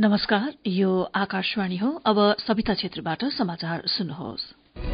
नमस्कार, यो आकाशवाणी हो। अब सविता क्षेत्रबाट समाचार सुन्नुहोस्।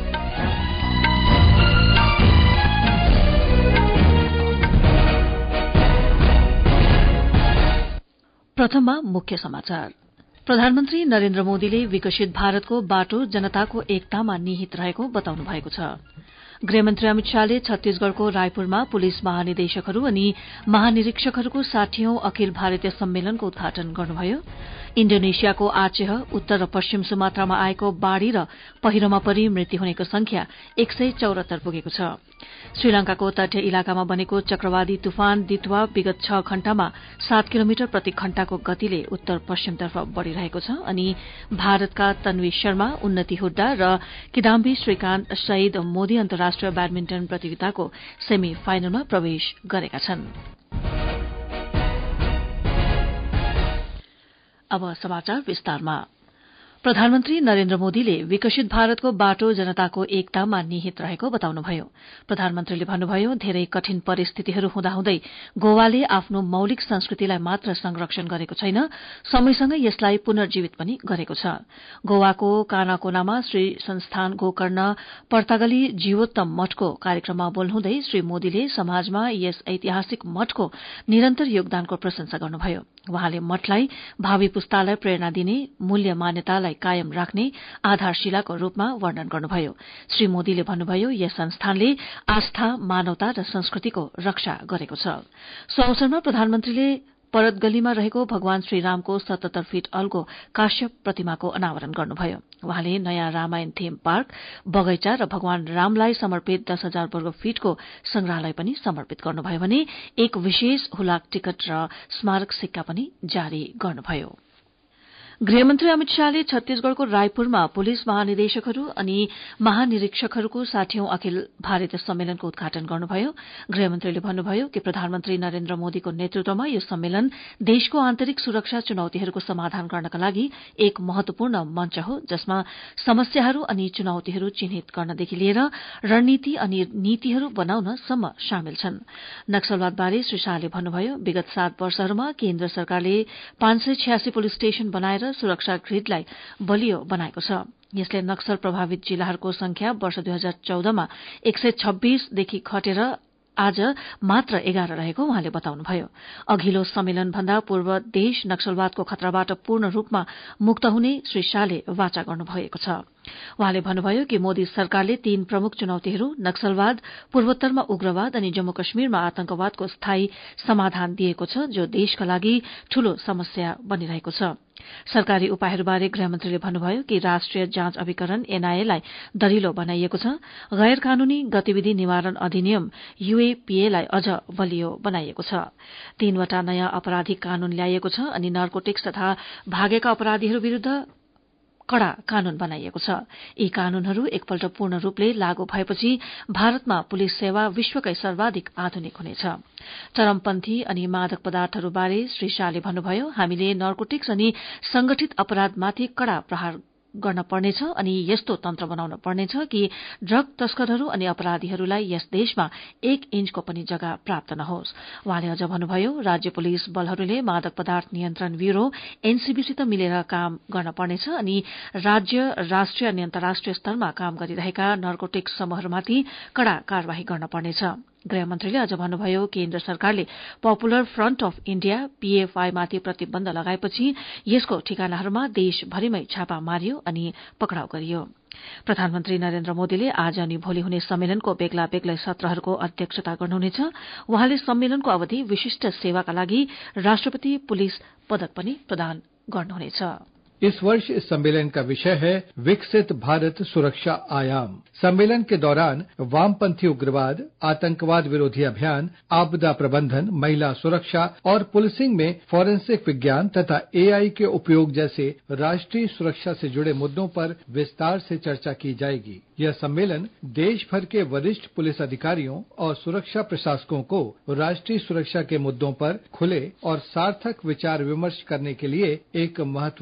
प्रथममा मुख्य समाचार। प्रधानमन्त्री नरेन्द्र मोदीले विकसित भारतको बाटो जनताको एकतामा निहित रहेको बताउनु भएको छ। गृहमन्त्री अमित शाहले छत्तीसगढ़को रायपुरमा पुलिस महानिदेशकहरू अनि महानिरीक्षकहरूको 60औं अखिल भारतीय सम्मेलनको उद्घाटन गर्नुभयो। इण्डोनेसियाको आचेह, उत्तर र पश्चिम सुमात्रामा आएको बाढ़ी र पहिरोमा परि मृत्यु हुनेको संख्या 174 पुगेको छ। श्रीलंकाको तटीय इलाकामा बनेको चक्रवाती तुफान दितवा विगत 6 घण्टामा 7 किलोमिटर प्रति घण्टाको गतिले उत्तर पश्चिमतर्फ बढ़िरहेको छ अनि भारतका तन्वी शर्मा, उन्नति हुड्डा र किदाम्बी श्रीकान्त शहीद मोदी अन्तर्राष्ट्रिय ब्याडमिन्टन प्रतियोगिताको सेमी फाइनलमा प्रवेश गरेका छन्। अब समाचार विस्तारमा। प्रधानमन्त्री नरेन्द्र मोदीले विकसित भारतको बाटो जनताको एकतामा निहित रहेको बताउनुभयो। प्रधानमन्त्रीले भन्नुभयो, धेरै कठिन परिस्थितिहरू हुँदाहुँदै गोवाले आफ्नो मौलिक संस्कृतिलाई मात्र संरक्षण गरेको छैन, समयसँगै यसलाई पुनर्जीवित पनि गरेको छ। गोवाको कानाकोनामा श्री संस्थान गोकर्ण पर्तागली जीवोत्तम मठको कार्यक्रममा बोल्नुहुँदै श्री मोदीले समाजमा यस ऐतिहासिक मठको निरन्तर योगदानको प्रशंसा गर्नुभयो। वहाँले मठलाई भावी पुस्तालाई प्रेरणा दिने, मूल्य मान्यतालाई कायम राख्ने आधारशिलाको रूपमा वर्णन गर्नुभयो। श्री मोदीले भन्नुभयो, यस संस्थानले आस्था, मानवता र संस्कृतिको रक्षा गरेको छ। सो अवसरमा प्रधानमन्त्रीले परतगलीमा रहेको भगवान श्रीरामको 77 फीट अल्गो काश्यप प्रतिमाको अनावरण गर्नुभयो। वहाँले नयाँ रामायण थीम पार्क, बगैंचा र भगवान रामलाई समर्पित 10,000 वर्ग फीटको संग्रहालय पनि समर्पित गर्नुभयो भने एक विशेष हुलाक टिकट र स्मारक सिक्का पनि जारी गर्नुभयो। गृहमन्त्री अमित शाहले छत्तीसगढ़को रायपुरमा पुलिस महानिदेशकहरू अनि महानिरीक्षकहरूको 60औं अखिल भारतीय सम्मेलनको उद्घाटन गर्नुभयो। गृहमन्त्रीले भन्नुभयो कि प्रधानमन्त्री नरेन्द्र मोदीको नेतृत्वमा यो सम्मेलन देशको आन्तरिक सुरक्षा चुनौतीहरूको समाधान गर्नका लागि एक महत्वपूर्ण मञ्च हो, जसमा समस्याहरू अनि चुनौतीहरू चिन्हित गर्नदेखि लिएर रणनीति अनि नीतिहरू बनाउनसम्म शामेल छन्। नक्सलवादबारे श्री शाहले भन्नुभयो, विगत 7 वर्षहरूमा केन्द्र सरकारले 586 पुलिस स्टेशन बनाएर सुरक्षा ग्रिडलाई बलियो बनाएको छ। यसले नक्सल प्रभावित जिल्लाहरूको संख्या वर्ष 2014मा 126 देखि घटेर आज मात्र 11 रहेको उहाँले बताउनुभयो। अघिल्लो सम्मेलनभन्दा पूर्व देश नक्सलवादको खतराबाट पूर्ण रूपमा मुक्त हुने श्री शाहले वाचा गर्नुभएको छ। उहाँले भन्नुभयो कि मोदी सरकारले 3 प्रमुख चुनौतीहरू नक्सलवाद, पूर्वोत्तरमा उग्रवाद अनि जम्मू कश्मीरमा आतंकवादको स्थायी समाधान दिएको छ, जो देशका लागि ठूलो समस्या बनिरहेको छ। सरकारी उपायहरूबारे गृहमन्त्रीले भन्नुभयो कि राष्ट्रिय जाँच अभिकरण एनआईए दरिलो बनाइएको छ। गैर कानूनी गतिविधि निवारण अधिनियम यूएपीए अझ बलियो बनाइएको छ। 3वटा नयाँ आपराधिक कानून ल्याइएको छ अनि नार्कोटिक्स तथा भागेका अपराधीहरू विरूद्ध कड़ा कानून बनाइएको छ। यी कानूनहरू एकपल्ट पूर्ण रूपले लागू भएपछि भारतमा पुलिस सेवा विश्वकै सर्वाधिक आधुनिक हुनेछ। चरमपन्थी अनि मादक पदार्थहरूबारे श्री शाहले भन्नुभयो, हामीले नार्कोटिक्स अनि संगठित अपराधमाथि कड़ा प्रहार गर्न पर्नेछ अनि यस्तो तन्त्र बनाउन पर्नेछ कि ड्रग तस्करहरू अनि अपराधीहरूलाई यस देशमा 1 इन्चको पनि जग्गा प्राप्त नहोस्। उहाँले अझ भन्नुभयो, राज्य पुलिस बलहरूले मादक पदार्थ नियन्त्रण ब्यूरो एनसीबीसित मिलेर काम गर्न पर्नेछ अनि राज्य, राष्ट्रिय अनि अन्तर्राष्ट्रिय स्तरमा काम गरिरहेका नार्कोटिक्स समूहहरूमाथि कड़ा कार्यवाही गर्न पर्नेछ। गृहमन्त्रीले अझ भन्नुभयो, केन्द्र सरकारले popular front of India PFI माथि प्रतिबन्ध लगाएपछि यसको ठिकानाहरूमा देशभरिमै छापा मारियो अनि पक्राउ गरियो। प्रधानमन्त्री नरेन्द्र मोदीले आज अनि भोलि हुने सम्मेलनको बेग्ला बेग्लै सत्रहरूको अध्यक्षता गर्नुहुनेछ। उहाँले सम्मेलनको अवधि विशिष्ट सेवाका लागि राष्ट्रपति पुलिस पदक पनि प्रदान गर्नुहुनेछ। इस वर्ष इस सम्मेलन का विषय है विकसित भारत सुरक्षा आयाम। सम्मेलन के दौरान वामपंथी उग्रवाद, आतंकवाद विरोधी अभियान, आपदा प्रबंधन, महिला सुरक्षा और पुलिसिंग में फॉरेंसिक विज्ञान तथा एआई के उपयोग जैसे राष्ट्रीय सुरक्षा से जुड़े मुद्दों पर विस्तार से चर्चा की जाएगी। यह सम्मेलन देश भर के वरिष्ठ पुलिस अधिकारियों और सुरक्षा प्रशासकों को राष्ट्रीय सुरक्षा के मुद्दों पर खुले और सार्थक विचार विमर्श करने के लिए एक महत्वपूर्ण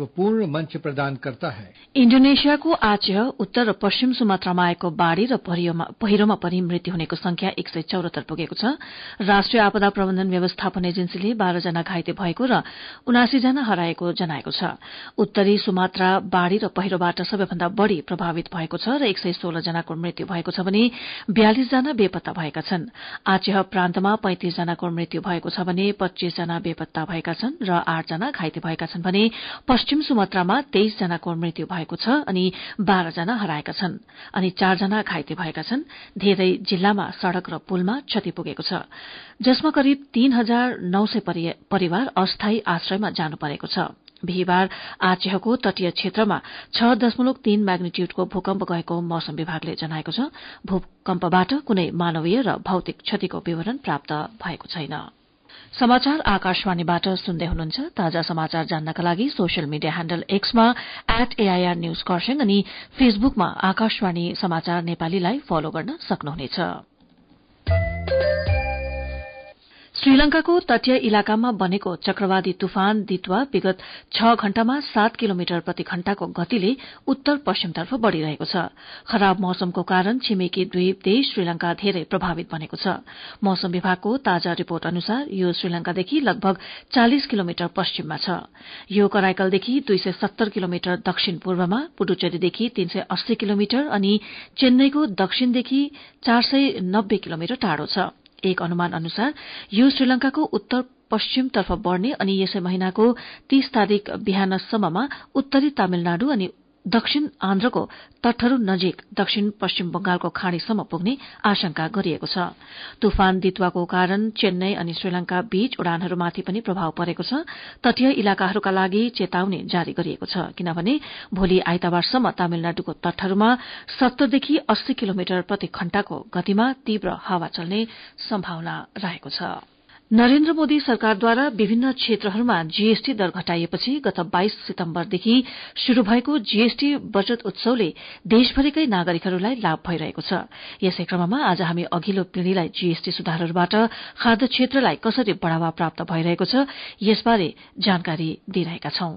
महत्वपूर्ण मंच प्रदान करता है। इण्डोनेसियाको आचेह उत्तर र पश्चिम सुमात्रामा आएको बाढ़ी र पहिरोमा परि मृत्यु हुनेको संख्या 174 पुगेको छ। राष्ट्रिय आपदा प्रबन्धन व्यवस्थापन एजेन्सीले 12 जना घाइते भएको र 79 जना हराएको जनाएको छ। उत्तरी सुमात्रा बाढ़ी र पहिरोबाट सबैभन्दा बढ़ी प्रभावित भएको छ र 116 जनाको मृत्यु भएको छ भने 42 जना बेपत्ता भएका छन्। आचेह प्रान्तमा 35 जनाको मृत्यु भएको छ भने 25 जना बेपत्ता भएका छन् र 8 जना घाइते भएका छन् भने पश्चिम सुमात्रामा 23 जनाको मृत्यु भएको छ अनि 12 जना हराएका छन् अनि 4 जना घाइते भएका छन्। धेरै जिल्लामा सड़क र पुलमा क्षति पुगेको छ, जसमा करिब 3,900 परिवार अस्थायी आश्रयमा जानु परेको छ। बिहिबार आचेहको तटीय क्षेत्रमा 6.3 म्याग्निट्यूडको भूकम्प गएको मौसम विभागले जनाएको छ। भूकम्पबाट कुनै मानवीय र भौतिक क्षतिको विवरण प्राप्त भएको छैन। समाचार आकाशवाणीबाट सुन्दै हुनुहुन्छ। ताजा समाचार जान्नका लागि सोशल मिडिया ह्याण्डल एक्समा @AIR न्यूज खरसाङ अनि फेसबुकमा आकाशवाणी समाचार नेपालीलाई फलो गर्न सक्नुहुनेछ। श्रीलंकाको तटीय इलाकामा बनेको चक्रवाती तुफान दितवा विगत 6 घण्टामा 7 किलोमिटर प्रति घण्टाको गतिले उत्तर पश्चिमतर्फ बढ़िरहेको छ। खराब मौसमको कारण छिमेकी द्वीप देश श्रीलंका धेरै प्रभावित बनेको छ। मौसम विभागको ताजा रिपोर्ट अनुसार यो श्रीलंकादेखि लगभग 40 किलोमिटर पश्चिममा छ। यो कराइकलदेखि 270 किलोमिटर दक्षिण पूर्वमा, पुडुचेरीदेखि 380 किलोमिटर अनि चेन्नईको दक्षिणदेखि 490 किलोमिटर टाढो छ। एक अनुमान अनुसार यो श्रीलंकाको उत्तर पश्चिमतर्फ बढ़ने अनि यसै महिनाको 30 तारिक बिहानसम्ममा उत्तरी तमिलनाडु अनि दक्षिण आन्ध्रको तटहरू नजिक दक्षिण पश्चिम बंगालको खाड़ीसम्म पुग्ने आशंका गरिएको छ। तुफान दितवाको कारण चेन्नई अनि श्रीलंका बीच उड़ानहरूमाथि पनि प्रभाव परेको छ। तटीय इलाकाहरूका लागि चेतावनी जारी गरिएको छ, किनभने भोलि आइतबारसम्म तमिलनाडुको तटहरूमा 70 देखि 80 किलोमिटर प्रति घण्टाको गतिमा तीव्र हावा चल्ने सम्भावना रहेको छ। नरेन्द्र मोदी सरकारद्वारा विभिन्न क्षेत्रहरूमा जीएसटी दर घटाइएपछि गत 22 सितम्बरदेखि शुरू भएको जीएसटी बचत उत्सवले देशभरिकै नागरिकहरूलाई लाभ भइरहेको छ। यसै क्रममा आज हामी अघिल्लो पीढ़ीलाई जीएसटी सुधारहरूबाट खाद्य क्षेत्रलाई कसरी बढ़ावा प्राप्त भइरहेको छ यसबारे जानकारी दिइरहेका छौं।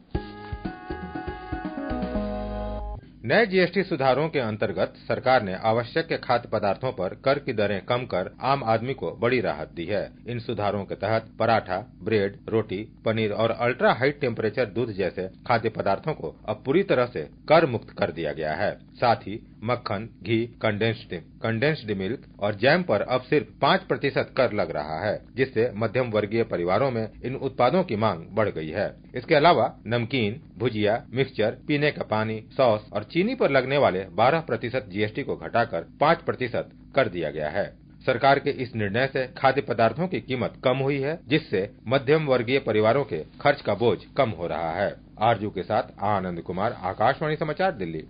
नए जीएसटी सुधारों के अंतर्गत सरकार ने आवश्यक खाद्य पदार्थों पर कर की दरें कम कर आम आदमी को बड़ी राहत दी है। इन सुधारों के तहत पराठा, ब्रेड, रोटी, पनीर और अल्ट्रा हाई टेम्परेचर दूध जैसे खाद्य पदार्थों को अब पूरी तरह से कर मुक्त कर दिया गया है। साथ ही मक्खन, घी, कंडेंस्ड मिल्क और जैम पर अब सिर्फ 5% कर लग रहा है, जिससे मध्यम वर्गीय परिवारों में इन उत्पादों की मांग बढ़ गई है। इसके अलावा नमकीन, भुजिया, मिक्सचर, पीने का पानी, सॉस और चीनी पर लगने वाले 12% जीएसटी को घटाकर 5% कर दिया गया है। सरकार के इस निर्णय से खाद्य पदार्थों की कीमत कम हुई है, जिससे मध्यम वर्गीय परिवारों के खर्च का बोझ कम हो रहा है। आरजू के साथ आनंद कुमार, आकाशवाणी समाचार, दिल्ली।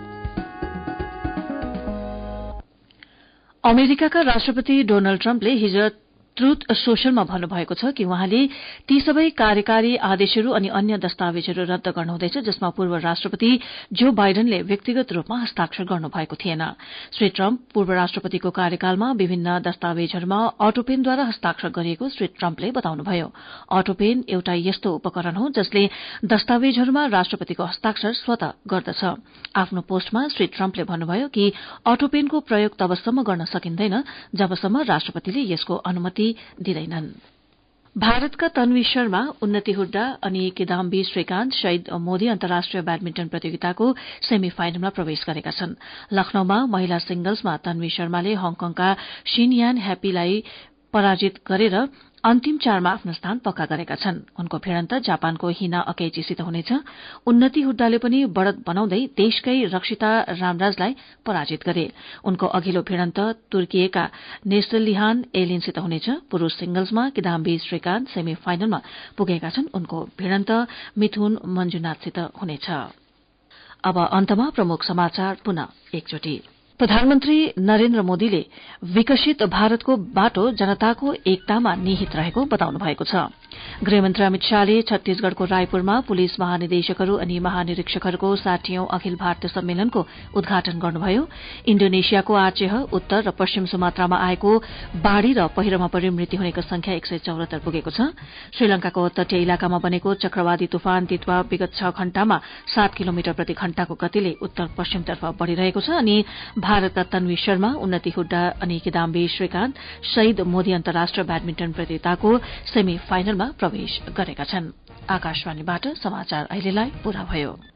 अमेरिकाका राष्ट्रपति डोनाल्ड ट्रम्पले हिज ट्रुथ सोशलमा भन्नुभएको छ कि उहाँले ती सबै कार्यकारी आदेशहरू अनि अन्य दस्तावेजहरू रद्द गर्नुहुँदैछ जसमा पूर्व राष्ट्रपति जो बाइडेनले व्यक्तिगत रूपमा हस्ताक्षर गर्नुभएको थिएन। श्री ट्रम्प पूर्व राष्ट्रपतिको कार्यकालमा विभिन्न दस्तावेजहरूमा अटोपेनद्वारा हस्ताक्षर गरिएको श्री ट्रम्पले बताउनुभयो। अटोपेन एउटा यस्तो उपकरण हो जसले दस्तावेजहरूमा राष्ट्रपतिको हस्ताक्षर स्वतः गर्दछ। आफ्नो पोस्टमा श्री ट्रम्पले भन्नुभयो कि अटोपेनको प्रयोग तबसम्म गर्न सकिन्दैन जबसम्म राष्ट्रपतिले यसको अनुमति दिँदैनन्। भारतका तन्वी शर्मा, उन्नति हुड्डा अनि किदाम्बी श्रीकान्त शहीद मोदी अन्तर्राष्ट्रिय ब्याडमिन्टन प्रतियोगिताको सेमी फाइनलमा प्रवेश गरेका छन्। लखनऊमा महिला सिंगल्समा तन्वी शर्माले हङकङका शिन यान ह्यापीलाई पराजित गरेर अन्तिम 4मा आफ्नो स्थान पक्का गरेका छन्। उनको भिडन्त जापानको हिना अकेइचीसित हुनेछ। उन्नति हुड्डाले पनि बढ़त बनाउँदै देशकै रक्षिता रामराजलाई पराजित गरे। उनको अघिल्लो भिडन्त तुर्कीका नेस्लिहान एलिनसित हुनेछ। पुरूष सिंगल्समा किदाम्बी श्रीकान्त सेमी फाइनलमा पुगेका छन्। उनको भिडन्त मिथुन मञ्जुनाथसित हुनेछ। अब अन्तमा प्रमुख समाचार पुनः एकचोटि। प्रधानमन्त्री नरेन्द्र मोदीले विकसित भारतको बाटो जनताको एकतामा निहित रहेको बताउनु भएको छ। गृहमन्त्री अमित शाहले छत्तीसगढ़को रायपुरमा पुलिस महानिदेशकहरू अनि महानिरीक्षकहरूको 60औं अखिल भारतीय सम्मेलनको उद्घाटन गर्नुभयो। इण्डोनेशियाको आचेह, उत्तर र पश्चिम सुमात्रामा आएको बाढ़ी र पहिरोमा परि मृत्यु हुनेको संख्या 174 पुगेको छ। श्रीलंकाको तटीय इलाकामा बनेको चक्रवाती तुफान तितवा विगत 6 घण्टामा 7 किलोमिटर प्रति घण्टाको गतिले उत्तर पश्चिमतर्फ बढ़िरहेको छ अनि भारतका तन्वी शर्मा, उन्नति हुड्डा अनि किदाम्बी श्रीकान्त शहीद मोदी अन्तर्राष्ट्रिय ब्याडमिन्टन प्रतियोगिताको सेमी फाइनलमा प्रवेश गरेका छन्। आकाशवाणीबाट समाचार अहिलेलाई पूरा भयो।